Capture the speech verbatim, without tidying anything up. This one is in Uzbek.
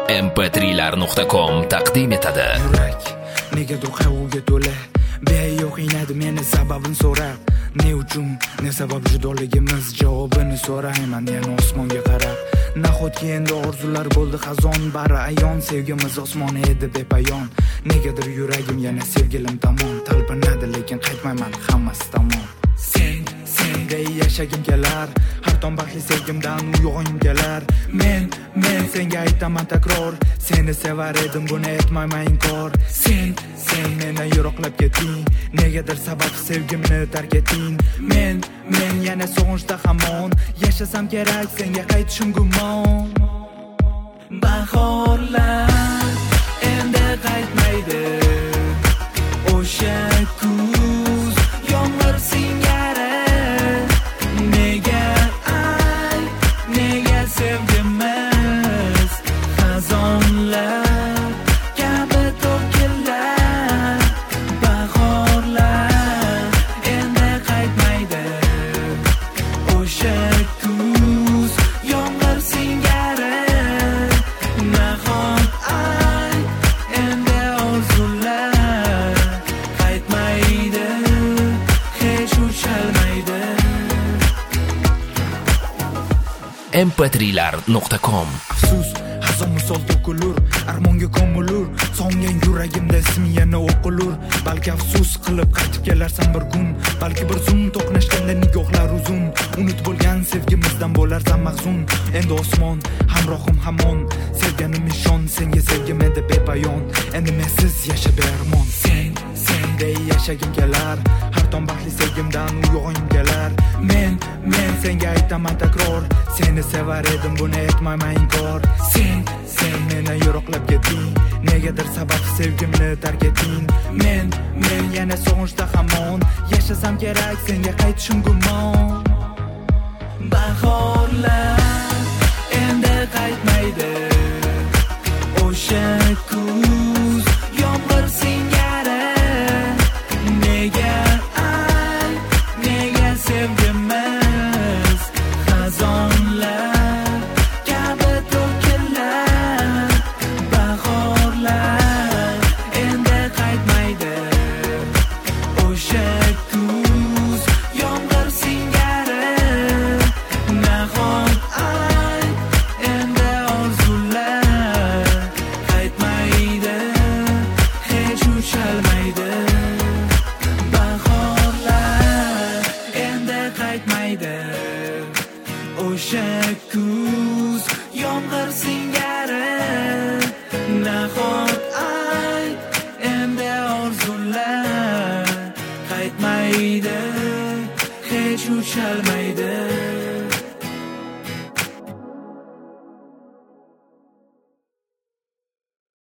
em p three lar nuqta com taqdim etadi. Yurak negadir qayg'uga to'la, beyo'q qiynadi meni sababin so'rab. Ne uchun, ne sabab judoligimiz javobini so'rayman yana osmonga qarab. Nahotki endi orzular bo'ldi xazon, bari ayon, sevgimiz osmon edi bepayon. Negadir yuragim yana sevgilim tomon talpinadi, lekin qaytmayman hammasi tamom. Sen, senday yashagim kelar, har tong baxtli sevgimdan uyg'ongim kelar. Men, men senga aytaman takror, seni sevar edim, buni etmayman inkor. Sen, sen meni yiroqlab ketding, negadir sabab sevgimni tark etding. Men, men yana sog'inchda hamon, yashasam kerak senga qaytishim gumon. Bahorlar endi qaytmaydi, o'sha kuz yomg'ir singari. Nega ay, nega sevgimiz xazonlar kabi to'kilar. Bahorlar endi qaytmaydi, o'sha kuz yomg'ir singari. Nahot ay, endi orzular qaytmaydi, hech uchalmaydi. em p three lar nuqta com. Afsus, hazon misol to'kulur, armonga ko'milur, songan yuragimda ismi yana o'qilur. Balki afsus qilib qaytib kelarsan bir kun, balki bir zum to'qnashganda nigohlar uzun. Unut bo'lgan sevgimizdan bo'larsan mahzun. Endi osmon hamrohim hamon, sevganim ishon, senga sevgim edi bepayon. Endi mensiz yashab armon. Sen, senday yashagim kelar, har tong baxtli sevgimdan uyg'ongim kelar. Men, men senga aytaman takror, seni sevar edim, buni etmayman inkor. Sen, sen meni yiroqlab ketding, negadir sabab sevgimni tark etding. Men, men yana sog'inchda hamon, yashasam kerak senga qaytishim gumon. Bahorlar endi qaytmaydi, o'sha kuz yomg'ir singari. Nega ay, nega sevgimiz xazonlar kabi to'kilar. Bahorlar endi qaytmaydi, o'sha kuz yomg'ir singari. Nahot ay, endi orzular qaytmaydi, hech uchalmaydi. Bahorlar endi qaytmaydi, o'sha kuz yomg'ir singari. Nahot ay, endi orzular qaytmaydi, hech uchalmaydi.